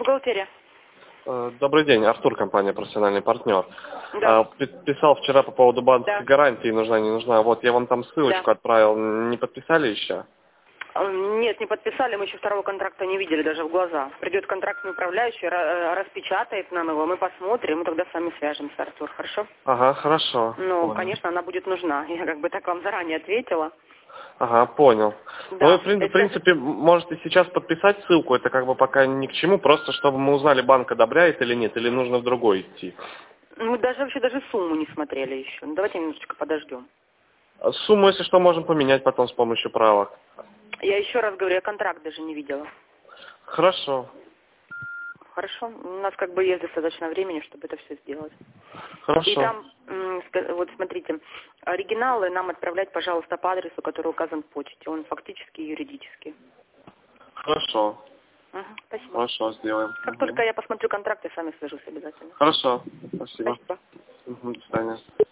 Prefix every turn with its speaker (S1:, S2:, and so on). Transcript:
S1: Бухгалтерия.
S2: Добрый день, Артур, компания «Профессиональный партнер».
S1: Да.
S2: Писал вчера по поводу банковской
S1: Да.
S2: гарантии, нужна, не нужна. Вот я вам там ссылочку
S1: Да.
S2: отправил, не подписали еще?
S1: Нет, не подписали, мы еще второго контракта не видели даже в глаза. Придет контрактный управляющий, распечатает нам его, мы посмотрим, мы тогда с вами свяжемся, Артур, хорошо?
S2: Ага, хорошо.
S1: Ну,
S2: Понял.
S1: конечно, она будет нужна. Я как бы так вам заранее ответила.
S2: Ага, понял.
S1: Да.
S2: Ну, в принципе, можете сейчас подписать ссылку, это как бы пока ни к чему, просто чтобы мы узнали, банк одобряет или нет, или нужно в другой идти.
S1: Мы даже сумму не смотрели еще. Ну, давайте немножечко подождем.
S2: Сумму, если что, можем поменять потом с помощью правок.
S1: Я еще раз говорю, я контракт даже не видела.
S2: Хорошо.
S1: Хорошо? У нас как бы есть достаточно времени, чтобы это все сделать.
S2: Хорошо.
S1: И там, вот смотрите, оригиналы нам отправлять, пожалуйста, по адресу, который указан в почте. Он фактически и юридически.
S2: Хорошо.
S1: Спасибо.
S2: Хорошо, сделаем.
S1: Как только я посмотрю контракт, я с вами свяжусь обязательно.
S2: Хорошо. Спасибо.
S1: Спасибо.
S2: До свидания.